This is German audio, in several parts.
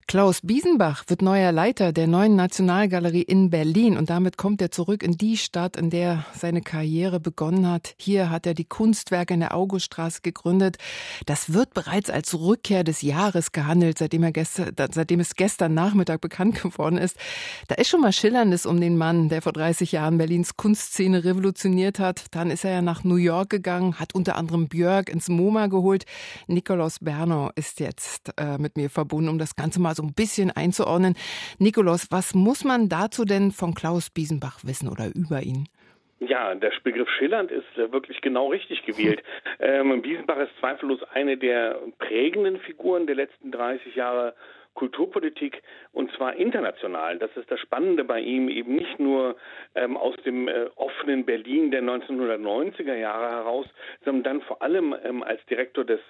Klaus Biesenbach wird neuer Leiter der Neuen Nationalgalerie in Berlin und damit kommt er zurück in die Stadt, in der seine Karriere begonnen hat. Hier hat er die Kunstwerke in der Auguststraße gegründet. Das wird bereits als Rückkehr des Jahres gehandelt, seitdem es gestern Nachmittag bekannt geworden ist. Da ist schon mal Schillerndes um den Mann, der vor 30 Jahren Berlins Kunstszene revolutioniert hat. Dann ist er ja nach New York gegangen, hat unter anderem Björk ins MoMA geholt. Nikolaus Bernow ist jetzt mit mir verbunden, um das Ganze mal so ein bisschen einzuordnen. Nikolaus, was muss man dazu denn von Klaus Biesenbach wissen oder über ihn? Ja, der Begriff schillernd ist wirklich genau richtig gewählt. Biesenbach ist zweifellos eine der prägenden Figuren der letzten 30 Jahre Kulturpolitik, und zwar international. Das ist das Spannende bei ihm, eben nicht nur aus dem offenen Berlin der 1990er Jahre heraus, sondern dann vor allem als Direktor des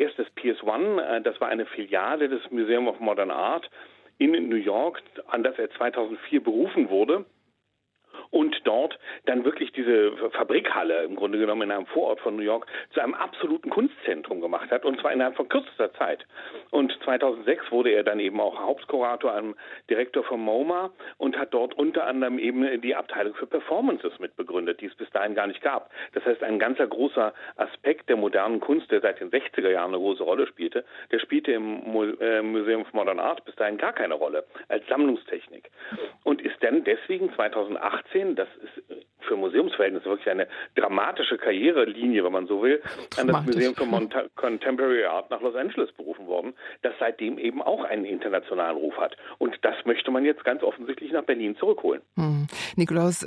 PS1, das war eine Filiale des Museum of Modern Art in New York, an das er 2004 berufen wurde. Und dort dann wirklich diese Fabrikhalle im Grunde genommen in einem Vorort von New York zu einem absoluten Kunstzentrum gemacht hat, und zwar innerhalb von kürzester Zeit. Und 2006 wurde er dann eben auch Hauptkurator, Direktor vom MoMA, und hat dort unter anderem eben die Abteilung für Performances mitbegründet, die es bis dahin gar nicht gab. Das heißt, ein ganzer großer Aspekt der modernen Kunst, der seit den 60er Jahren eine große Rolle spielte, der spielte im Museum of Modern Art bis dahin gar keine Rolle als Sammlungstechnik. Und ist dann deswegen 2018, das ist für Museumsverhältnisse wirklich eine dramatische Karrierelinie, wenn man so will, an das Museum for Contemporary Art nach Los Angeles berufen worden, das seitdem eben auch einen internationalen Ruf hat. Und das möchte man jetzt ganz offensichtlich nach Berlin zurückholen. Nikolaus,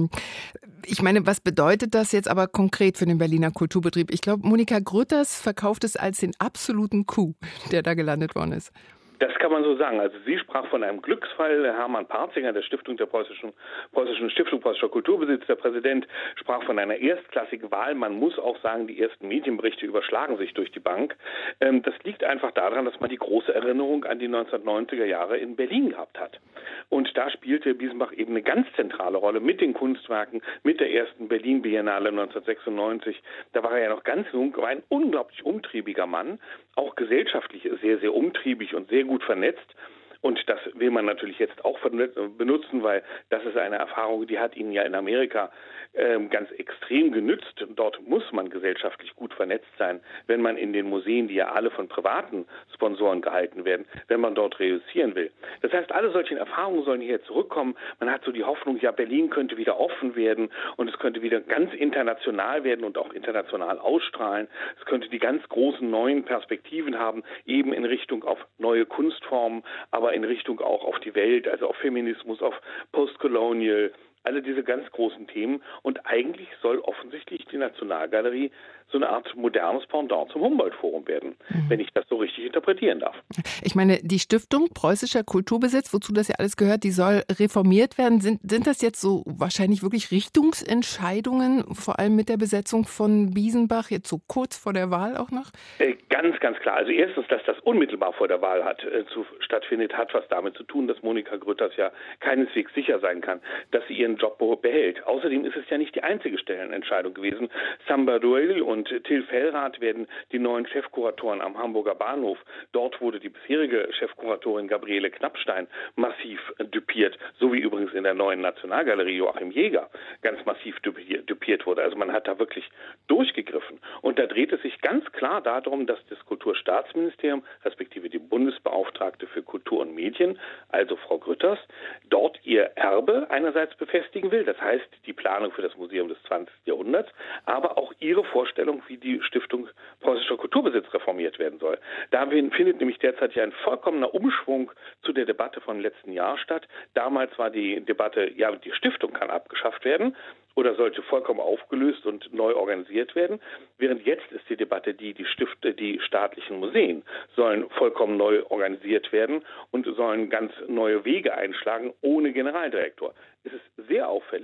ich meine, was bedeutet das jetzt aber konkret für den Berliner Kulturbetrieb? Ich glaube, Monika Grütters verkauft es als den absoluten Coup, der da gelandet worden ist. Das kann man so sagen. Also sie sprach von einem Glücksfall. Hermann Parzinger, der Stiftung der Preußischen Stiftung Preußischer Kulturbesitz, der Präsident, sprach von einer erstklassigen Wahl. Man muss auch sagen, die ersten Medienberichte überschlagen sich durch die Bank. Das liegt einfach daran, dass man die große Erinnerung an die 1990er Jahre in Berlin gehabt hat. Und da spielte Biesenbach eben eine ganz zentrale Rolle mit den Kunstwerken, mit der ersten Berlin-Biennale 1996. Da war er ja noch ganz jung, war ein unglaublich umtriebiger Mann, auch gesellschaftlich sehr, sehr umtriebig und sehr gut vernetzt. Und das will man natürlich jetzt auch benutzen, weil das ist eine Erfahrung, die hat ihn ja in Amerika ganz extrem genützt. Dort muss man gesellschaftlich gut vernetzt sein, wenn man in den Museen, die ja alle von privaten Sponsoren gehalten werden, wenn man dort reüssieren will. Das heißt, alle solchen Erfahrungen sollen hier zurückkommen. Man hat so die Hoffnung, ja, Berlin könnte wieder offen werden und es könnte wieder ganz international werden und auch international ausstrahlen. Es könnte die ganz großen neuen Perspektiven haben, eben in Richtung auf neue Kunstformen, aber in Richtung auch auf die Welt, also auf Feminismus, auf Postcolonial, alle diese ganz großen Themen. Und eigentlich soll offensichtlich die Nationalgalerie so eine Art modernes Pendant zum Humboldt-Forum werden, wenn ich das so richtig interpretieren darf. Ich meine, die Stiftung Preußischer Kulturbesitz, wozu das ja alles gehört, die soll reformiert werden. Sind das jetzt so wahrscheinlich wirklich Richtungsentscheidungen, vor allem mit der Besetzung von Biesenbach, jetzt so kurz vor der Wahl auch noch? Ganz, ganz klar. Also erstens, dass das unmittelbar vor der Wahl stattfindet, hat was damit zu tun, dass Monika Grütters ja keineswegs sicher sein kann, dass sie ihren Job behält. Außerdem ist es ja nicht die einzige Stellenentscheidung gewesen. Samba Duell und Till Fellrath werden die neuen Chefkuratoren am Hamburger Bahnhof. Dort wurde die bisherige Chefkuratorin Gabriele Knappstein massiv düpiert, so wie übrigens in der neuen Nationalgalerie Joachim Jäger ganz massiv düpiert wurde. Also man hat da wirklich durchgegriffen. Und da dreht es sich ganz klar darum, dass das Kulturstaatsministerium, respektive die Bundesbeauftragte für Kultur und Medien, also Frau Grütters, dort ihr Erbe einerseits befestigen will, das heißt die Planung für das Museum des 20. Jahrhunderts, aber auch ihre Vorstellung, wie die Stiftung Preußischer Kulturbesitz reformiert werden soll. Da findet nämlich derzeit ja ein vollkommener Umschwung zu der Debatte von letzten Jahr statt. Damals war die Debatte, ja, die Stiftung kann abgeschafft werden oder sollte vollkommen aufgelöst und neu organisiert werden, während jetzt ist die Debatte die staatlichen Museen sollen vollkommen neu organisiert werden und sollen ganz neue Wege einschlagen ohne Generaldirektor. Es ist sehr auffällig,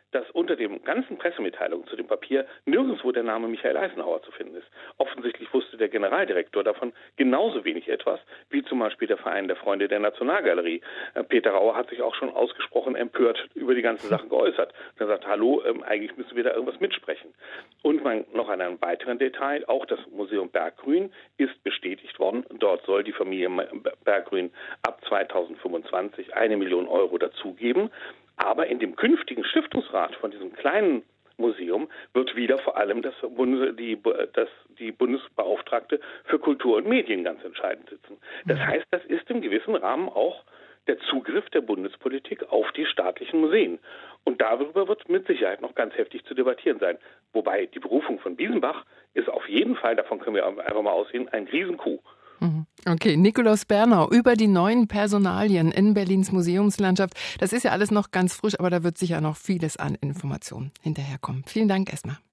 dass unter den ganzen Pressemitteilungen zu dem Papier nirgendwo der Name Michael Eisenhower zu finden ist. Offensichtlich wusste der Generaldirektor davon genauso wenig etwas, wie zum Beispiel der Verein der Freunde der Nationalgalerie. Peter Rauer hat sich auch schon ausgesprochen empört über die ganze Sache geäußert. Er sagt, hallo, eigentlich müssen wir da irgendwas mitsprechen. Und noch an einem weiteren Detail, auch das Museum Berggruen ist bestätigt worden. Dort soll die Familie Berggruen ab 2025 1 Million Euro dazugeben. Aber in dem künftigen Stiftungsrat von diesem kleinen Museum wird wieder vor allem die Bundesbeauftragte für Kultur und Medien ganz entscheidend sitzen. Das heißt, das ist im gewissen Rahmen auch der Zugriff der Bundespolitik auf die staatlichen Museen. Und darüber wird mit Sicherheit noch ganz heftig zu debattieren sein. Wobei die Berufung von Biesenbach ist auf jeden Fall, davon können wir einfach mal ausgehen, ein Riesenkuh. Okay, Nikolaus Bernau über die neuen Personalien in Berlins Museumslandschaft. Das ist ja alles noch ganz frisch, aber da wird sicher noch vieles an Informationen hinterherkommen. Vielen Dank erstmal.